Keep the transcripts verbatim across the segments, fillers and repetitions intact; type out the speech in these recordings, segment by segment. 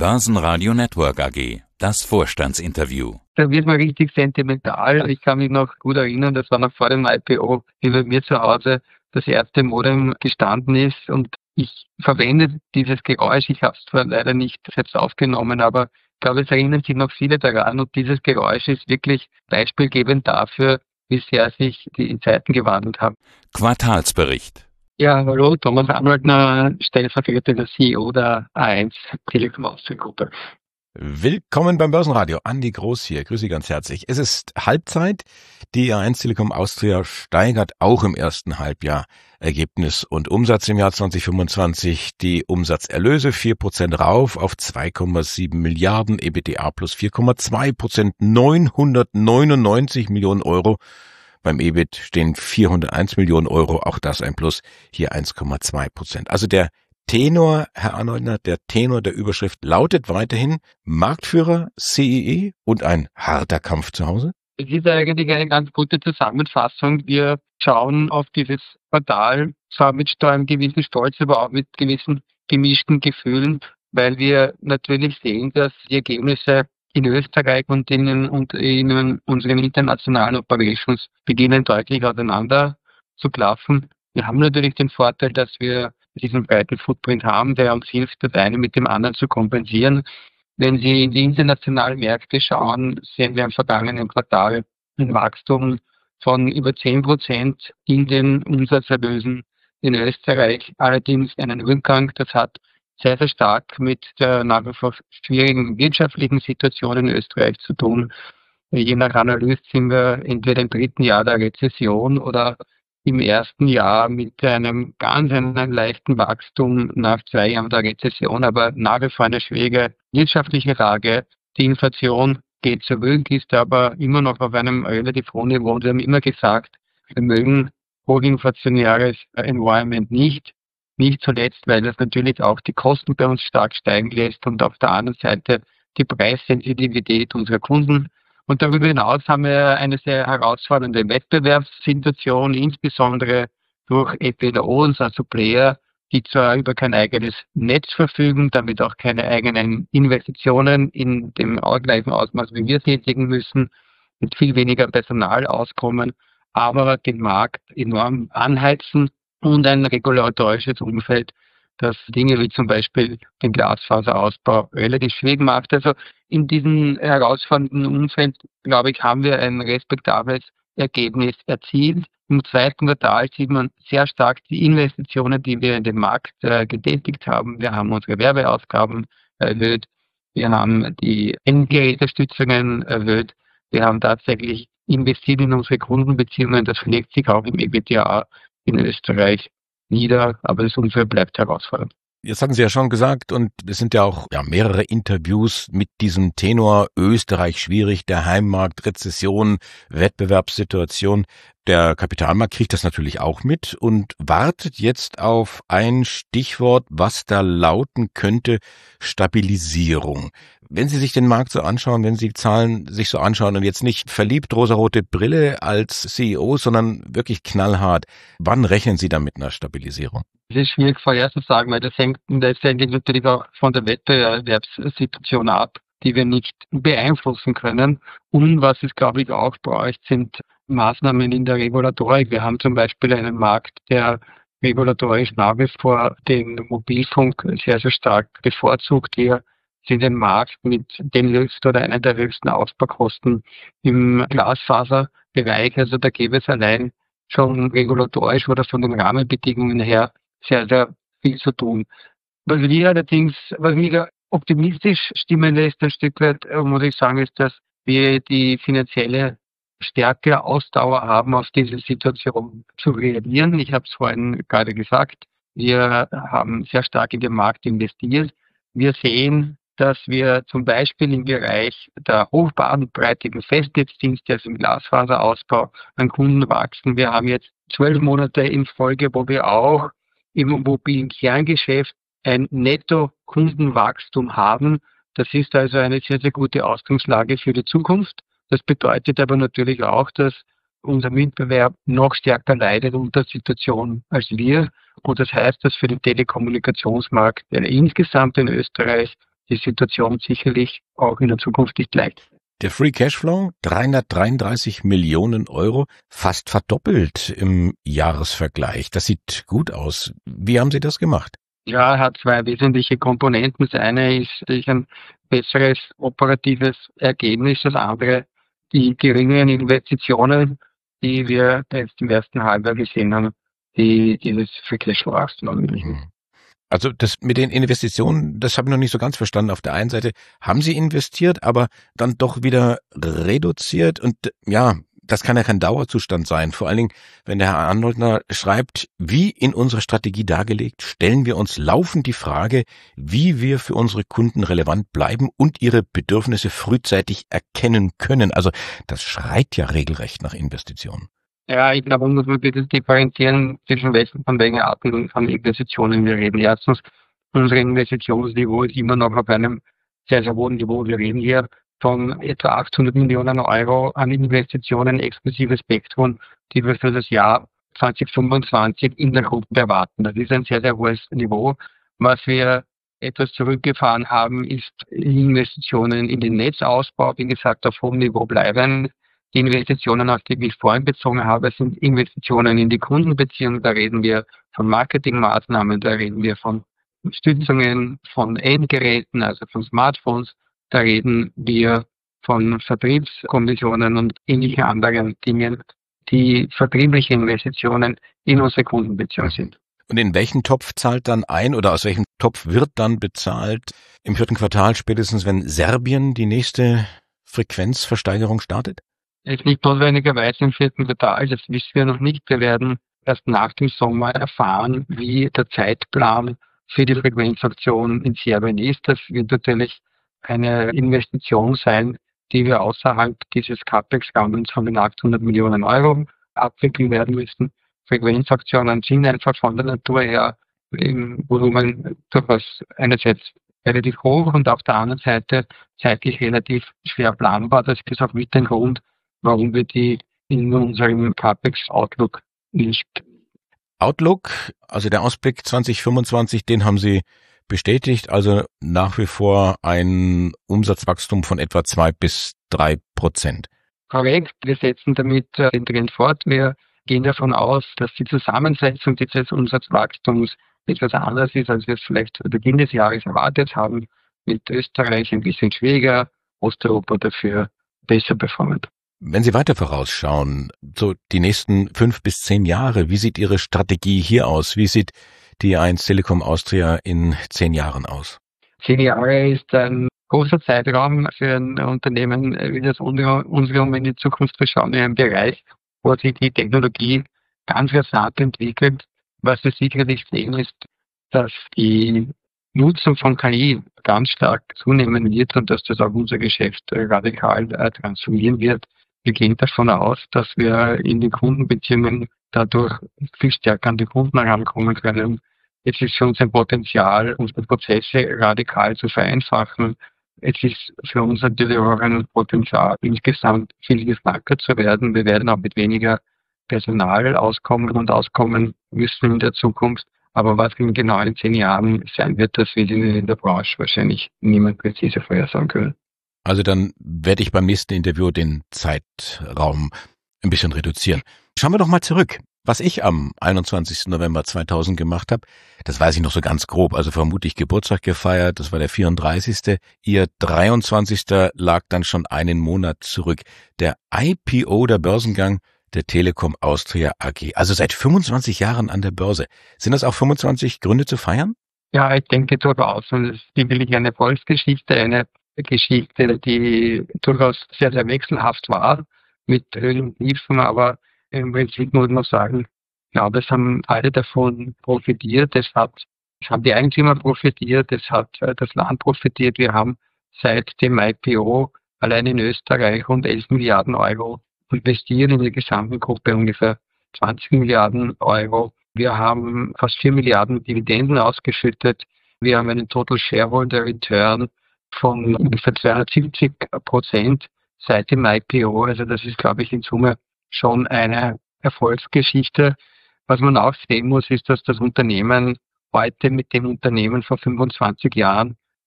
Börsenradio Network A G, das Vorstandsinterview. Da wird man richtig sentimental. Ich kann mich noch gut erinnern, das war noch vor dem I P O, wie bei mir zu Hause das erste Modem gestanden ist und ich verwende dieses Geräusch. Ich habe es zwar leider nicht selbst aufgenommen, aber ich glaube, es erinnern sich noch viele daran und dieses Geräusch ist wirklich beispielgebend dafür, wie sehr sich die Zeiten gewandelt haben. Quartalsbericht. Ja, hallo, Thomas Anwaltner, stellvertretender C E O der A eins Telekom Austria Gruppe. Willkommen beim Börsenradio. Andi Groß hier. Grüße Sie ganz herzlich. Es ist Halbzeit. Die A eins Telekom Austria steigert auch im ersten Halbjahr Ergebnis und Umsatz im Jahr zwanzig fünfundzwanzig. Die Umsatzerlöse vier Prozent rauf auf zwei Komma sieben Milliarden, EBITDA plus vier Komma zwei Prozent, neunhundertneunundneunzig Millionen Euro. Beim E B I T stehen vierhunderteins Millionen Euro, auch das ein Plus, hier eins Komma zwei Prozent. Also der Tenor, Herr Arnoldner, der Tenor der Überschrift lautet weiterhin Marktführer, C E E und ein harter Kampf zu Hause? Es ist eigentlich eine ganz gute Zusammenfassung. Wir schauen auf dieses Quartal zwar mit einem gewissen Stolz, aber auch mit gewissen gemischten Gefühlen, weil wir natürlich sehen, dass die Ergebnisse in Österreich und in, und in unseren internationalen Operations beginnen deutlich auseinander zu klaffen. Wir haben natürlich den Vorteil, dass wir diesen breiten Footprint haben, der uns hilft, das eine mit dem anderen zu kompensieren. Wenn Sie in die internationalen Märkte schauen, sehen wir im vergangenen Quartal ein Wachstum von über zehn Prozent in den Umsatzerlösen. In Österreich allerdings einen Rückgang. Das hat sehr, sehr stark mit der nach wie vor schwierigen wirtschaftlichen Situation in Österreich zu tun. Je nach Analyse sind wir entweder im dritten Jahr der Rezession oder im ersten Jahr mit einem ganz einem leichten Wachstum nach zwei Jahren der Rezession, aber nach wie vor eine schwierige wirtschaftliche Lage. Die Inflation geht zurück, ist aber immer noch auf einem relativ hohen Niveau. Wir haben immer gesagt, wir mögen hochinflationäres Environment nicht. Nicht zuletzt, weil das natürlich auch die Kosten bei uns stark steigen lässt und auf der anderen Seite die Preissensitivität unserer Kunden. Und darüber hinaus haben wir eine sehr herausfordernde Wettbewerbssituation, insbesondere durch F P Os, also Player, die zwar über kein eigenes Netz verfügen, damit auch keine eigenen Investitionen in dem gleichen Ausmaß wie wir tätigen müssen, mit viel weniger Personal auskommen, aber den Markt enorm anheizen und ein regulatorisches Umfeld, das Dinge wie zum Beispiel den Glasfaserausbau relativ schwierig macht. Also in diesem herausfordernden Umfeld, glaube ich, haben wir ein respektables Ergebnis erzielt. Im zweiten Quartal sieht man sehr stark die Investitionen, die wir in den Markt äh, getätigt haben. Wir haben unsere Werbeausgaben erhöht. Wir haben die Endgerätestützungen erhöht. Wir haben tatsächlich investiert in unsere Kundenbeziehungen. Das schlägt sich auch im EBITDA in Österreich nieder, aber das Umfeld bleibt herausfordernd. Jetzt hatten Sie ja schon gesagt, und es sind ja auch ja, mehrere Interviews mit diesem Tenor Österreich schwierig, der Heimmarkt, Rezession, Wettbewerbssituation. Der Kapitalmarkt kriegt das natürlich auch mit und wartet jetzt auf ein Stichwort, was da lauten könnte: Stabilisierung. Wenn Sie sich den Markt so anschauen, wenn Sie die Zahlen sich so anschauen und jetzt nicht verliebt rosarote Brille als C E O, sondern wirklich knallhart, wann rechnen Sie da mit einer Stabilisierung? Das ist schwierig vorherzusagen, weil das hängt letztendlich natürlich auch von der Wettbewerbssituation ab, die wir nicht beeinflussen können. Und was es, glaube ich, auch braucht, sind Maßnahmen in der Regulatorik. Wir haben zum Beispiel einen Markt, der regulatorisch nach wie vor den Mobilfunk sehr, sehr stark bevorzugt. Wir sind ein Markt mit den höchsten oder einer der höchsten Ausbaukosten im Glasfaserbereich. Also da gäbe es allein schon regulatorisch oder von den Rahmenbedingungen her sehr, sehr viel zu tun. Was wir allerdings, was mich optimistisch stimmen lässt, ein Stück weit, muss ich sagen, ist, dass wir die finanzielle Stärke, Ausdauer haben, auf diese Situation zu reagieren. Ich habe es vorhin gerade gesagt, wir haben sehr stark in den Markt investiert. Wir sehen, dass wir zum Beispiel im Bereich der hochbandbreitigen Festnetzdienste, also im Glasfaserausbau, an Kunden wachsen. Wir haben jetzt zwölf Monate in Folge, wo wir auch im mobilen Kerngeschäft ein Netto-Kundenwachstum haben. Das ist also eine sehr, sehr gute Ausgangslage für die Zukunft. Das bedeutet aber natürlich auch, dass unser Mitbewerb noch stärker leidet unter der Situation als wir. Und das heißt, dass für den Telekommunikationsmarkt insgesamt in Österreich die Situation sicherlich auch in der Zukunft nicht leicht. Der Free Cashflow, dreihundertdreiunddreißig Millionen Euro, fast verdoppelt im Jahresvergleich. Das sieht gut aus. Wie haben Sie das gemacht? Ja, er hat zwei wesentliche Komponenten. Das eine ist natürlich ein besseres operatives Ergebnis. Das andere die geringeren Investitionen, die wir jetzt im ersten Halbjahr gesehen haben, die dieses Free Cashflow ermöglichen. Also das mit den Investitionen, das habe ich noch nicht so ganz verstanden. Auf der einen Seite haben Sie investiert, aber dann doch wieder reduziert. Und ja, das kann ja kein Dauerzustand sein. Vor allen Dingen, wenn der Herr Arnoldner schreibt, wie in unserer Strategie dargelegt, stellen wir uns laufend die Frage, wie wir für unsere Kunden relevant bleiben und ihre Bedürfnisse frühzeitig erkennen können. Also das schreit ja regelrecht nach Investitionen. Ja, ich glaube, man muss wirklich differenzieren zwischen welchen von welchen Arten von Investitionen wir reden. Erstens, unser Investitionsniveau ist immer noch auf einem sehr, sehr hohen Niveau. Wir reden hier von etwa achthundert Millionen Euro an Investitionen exklusive Spektrum, die wir für das Jahr zwanzig fünfundzwanzig in der Gruppe erwarten. Das ist ein sehr, sehr hohes Niveau. Was wir etwas zurückgefahren haben, ist Investitionen in den Netzausbau, wie gesagt, auf hohem Niveau bleiben. Die Investitionen, auf die ich vorhin bezogen habe, sind Investitionen in die Kundenbeziehung. Da reden wir von Marketingmaßnahmen, da reden wir von Stützungen von Endgeräten, also von Smartphones. Da reden wir von Vertriebskommissionen und ähnlichen anderen Dingen, die vertriebliche Investitionen in unsere Kundenbeziehung sind. Und in welchen Topf zahlt dann ein oder aus welchem Topf wird dann bezahlt im vierten Quartal, spätestens wenn Serbien die nächste Frequenzversteigerung startet? Es liegt notwendigerweise im vierten Quartal, das wissen wir noch nicht. Wir werden erst nach dem Sommer erfahren, wie der Zeitplan für die Frequenzaktion in Serbien ist. Das wird natürlich eine Investition sein, die wir außerhalb dieses CapEx-Rahmens von den achthundert Millionen Euro abwickeln werden müssen. Frequenzaktionen sind einfach von der Natur her im Volumen durchaus einerseits relativ hoch und auf der anderen Seite zeitlich relativ schwer planbar. Das ist auch mit dem Grund, warum wir die in unserem CapEx-Outlook nicht. Outlook, also der Ausblick zwanzig fünfundzwanzig, den haben Sie bestätigt, also nach wie vor ein Umsatzwachstum von etwa zwei bis drei Prozent. Korrekt, wir setzen damit den Trend fort. Wir gehen davon aus, dass die Zusammensetzung dieses Umsatzwachstums etwas anders ist, als wir es vielleicht zu Beginn des Jahres erwartet haben. Mit Österreich ein bisschen schwieriger, Osteuropa dafür besser performant. Wenn Sie weiter vorausschauen, so die nächsten fünf bis zehn Jahre, wie sieht Ihre Strategie hier aus? Wie sieht die eins Telekom Austria in zehn Jahren aus? Zehn Jahre ist ein großer Zeitraum für ein Unternehmen wie das unsere, um in die Zukunft zu schauen, in einem Bereich, wo sich die Technologie ganz rasant entwickelt. Was wir sicherlich sehen ist, dass die Nutzung von K I ganz stark zunehmen wird und dass das auch unser Geschäft radikal äh, transformieren wird. Wir gehen davon aus, dass wir in den Kundenbeziehungen dadurch viel stärker an die Kunden herankommen können. Es ist für uns ein Potenzial, unsere Prozesse radikal zu vereinfachen. Es ist für uns natürlich auch ein Potenzial, insgesamt viel gefragter zu werden. Wir werden auch mit weniger Personal auskommen und auskommen müssen in der Zukunft. Aber was in genau in zehn Jahren sein wird, das wird in der Branche wahrscheinlich niemand präzise vorhersagen können. Also dann werde ich beim nächsten Interview den Zeitraum ein bisschen reduzieren. Schauen wir doch mal zurück. Was ich am einundzwanzigsten November zweitausend gemacht habe, das weiß ich noch so ganz grob, also vermutlich Geburtstag gefeiert, das war der vierunddreißigste Ihr dreiundzwanzigster lag dann schon einen Monat zurück. Der I P O, der Börsengang der Telekom Austria A G, also seit fünfundzwanzig Jahren an der Börse. Sind das auch fünfundzwanzig Gründe zu feiern? Ja, ich denke durchaus. Und es ist sicherlich eine Volksgeschichte, eine Geschichte, die durchaus sehr, sehr wechselhaft war, mit Höhen und Tiefen, aber im Prinzip muss man sagen, ich glaube, es haben alle davon profitiert. Es hat, es haben die Eigentümer profitiert, es hat das Land profitiert. Wir haben seit dem I P O allein in Österreich rund elf Milliarden Euro investiert, in der gesamten Gruppe ungefähr zwanzig Milliarden Euro. Wir haben fast vier Milliarden Dividenden ausgeschüttet. Wir haben einen Total Shareholder Return von ungefähr zweihundertsiebzig Prozent seit dem I P O. Also das ist, glaube ich, in Summe schon eine Erfolgsgeschichte. Was man auch sehen muss, ist, dass das Unternehmen heute mit dem Unternehmen vor fünfundzwanzig Jahren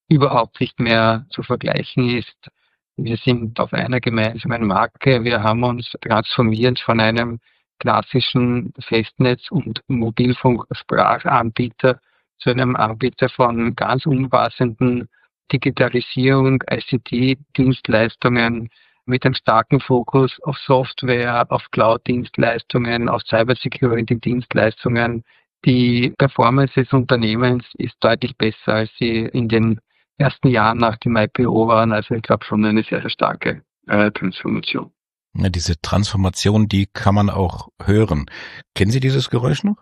überhaupt nicht mehr zu vergleichen ist. Wir sind auf einer gemeinsamen Marke. Wir haben uns transformiert von einem klassischen Festnetz- und Mobilfunksprachanbieter zu einem Anbieter von ganz umfassenden Digitalisierung, I C T-Dienstleistungen mit einem starken Fokus auf Software, auf Cloud-Dienstleistungen, auf Cybersecurity-Dienstleistungen. Die Performance des Unternehmens ist deutlich besser, als sie in den ersten Jahren nach dem I P O waren. Also ich glaube schon eine sehr, sehr starke äh, Transformation. Ja, diese Transformation, die kann man auch hören. Kennen Sie dieses Geräusch noch?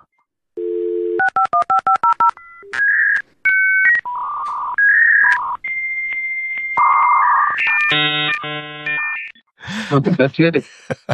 Und natürlich,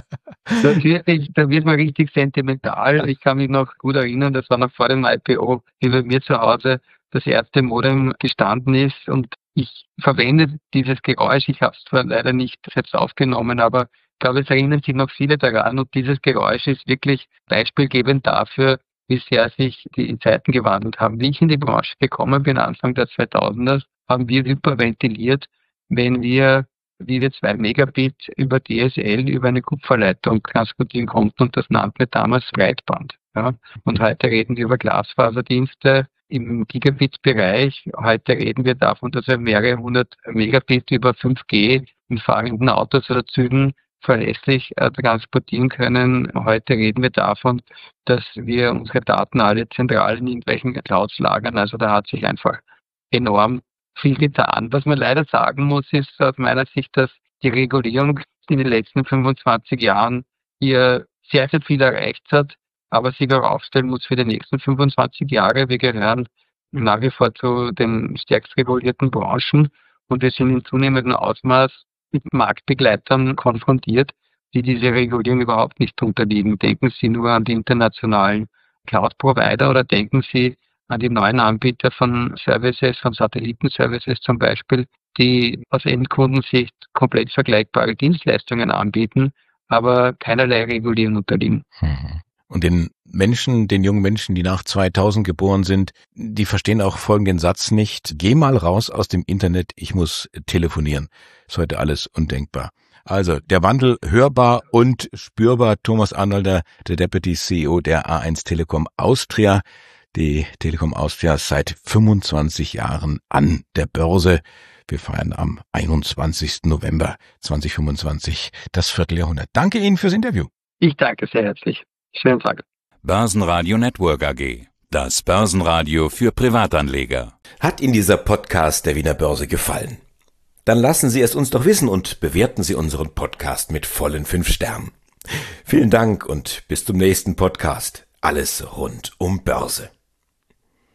natürlich, da wird man richtig sentimental. Ich kann mich noch gut erinnern, das war noch vor dem I P O, wie bei mir zu Hause das erste Modem gestanden ist und ich verwende dieses Geräusch. Ich habe es zwar leider nicht selbst aufgenommen, aber ich glaube, es erinnern sich noch viele daran und dieses Geräusch ist wirklich beispielgebend dafür, wie sehr sich die Zeiten gewandelt haben. Wie ich in die Branche gekommen bin, Anfang der zweitausender, haben wir hyperventiliert, wenn wir wie wir zwei Megabit über D S L über eine Kupferleitung transportieren konnten und das nannten wir damals Breitband. Ja. Und heute reden wir über Glasfaserdienste im Gigabit-Bereich. Heute reden wir davon, dass wir mehrere hundert Megabit über fünf G in fahrenden Autos oder Zügen verlässlich äh, transportieren können. Heute reden wir davon, dass wir unsere Daten alle zentral in irgendwelchen Clouds lagern. Also da hat sich einfach enorm viel getan. Was man leider sagen muss, ist aus meiner Sicht, dass die Regulierung in den letzten fünfundzwanzig Jahren hier sehr, sehr viel erreicht hat, aber sich auch aufstellen muss für die nächsten fünfundzwanzig Jahre. Wir gehören nach wie vor zu den stärkst regulierten Branchen und wir sind in zunehmendem Ausmaß mit Marktbegleitern konfrontiert, die diese Regulierung überhaupt nicht unterliegen. Denken Sie nur an die internationalen Cloud-Provider oder denken Sie an die neuen Anbieter von Services, von Satellitenservices zum Beispiel, die aus Endkundensicht komplett vergleichbare Dienstleistungen anbieten, aber keinerlei Regulierung unterliegen. Und den Menschen, den jungen Menschen, die nach zweitausend geboren sind, die verstehen auch folgenden Satz nicht. Geh mal raus aus dem Internet, ich muss telefonieren. Ist heute alles undenkbar. Also, der Wandel hörbar und spürbar. Thomas Arnolder, der Deputy C E O der A eins Telekom Austria. Die Telekom Austria seit fünfundzwanzig Jahren an der Börse. Wir feiern am einundzwanzigsten November zweitausendfünfundzwanzig das Vierteljahrhundert. Danke Ihnen fürs Interview. Ich danke sehr herzlich. Schönen Tag. Börsenradio Network A G. Das Börsenradio für Privatanleger. Hat Ihnen dieser Podcast der Wiener Börse gefallen? Dann lassen Sie es uns doch wissen und bewerten Sie unseren Podcast mit vollen fünf Sternen. Vielen Dank und bis zum nächsten Podcast. Alles rund um Börse.